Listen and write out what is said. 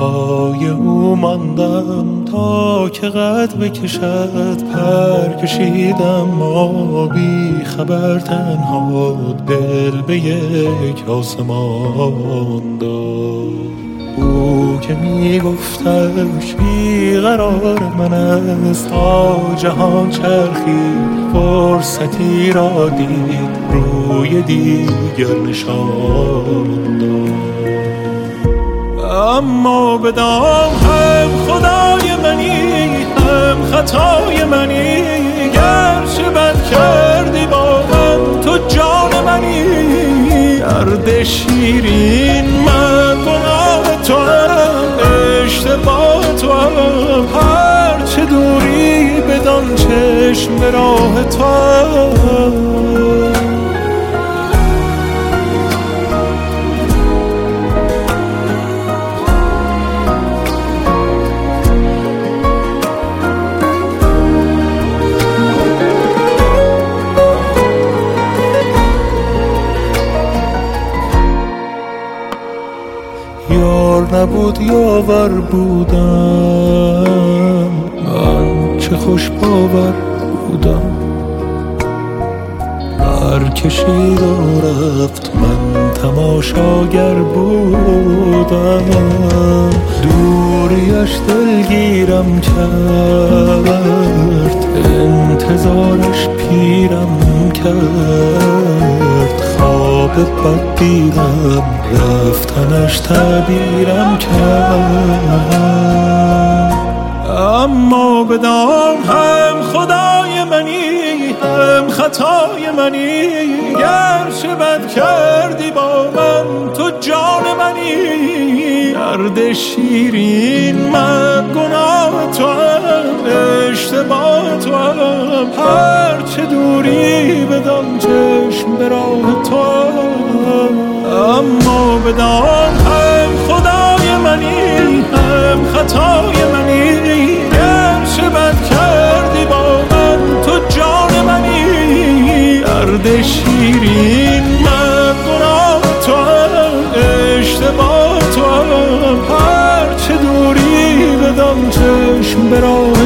پای او ماندم تا که قد بکشد، پر کشیدم ما بی خبر تنها، دل به یک آسمان داد. او که می گفتش بیقرار من است، تا جهان چرخید فرصتی را دید، روی دیگر نشان داد. اما بدان هم خدای منی هم خطای منی، گرچه بد کردی با من تو جان منی. درد شیرین من گناه تو هم، اشتباه تو هم، هرچه دوری بدان چشم به راه تو هم. یار نبود یاور بودم، من چه خوش باور بودم. هر کشید و رفت من تماشاگر بودم، دوریش دلگیرم کرد، انتظارش پیرم کرد. خواب بد دیدم رفتنش تعبیرم کرد. اما بدان هم خدای منی هم خطای منی، گرچه بد کردی با من تو جان منی. درد شیرین من گناه تو هم، اشتباه تو هم، هرچه دوری بدان چشم به راه تو هم. اما بدان هم خدای منی هم خطای منی، گرچه بد کردی با من تو جان منی. درد شیرین من گناه تو هم، اشتباه تو هم، هرچه دوری بدان چشم به راه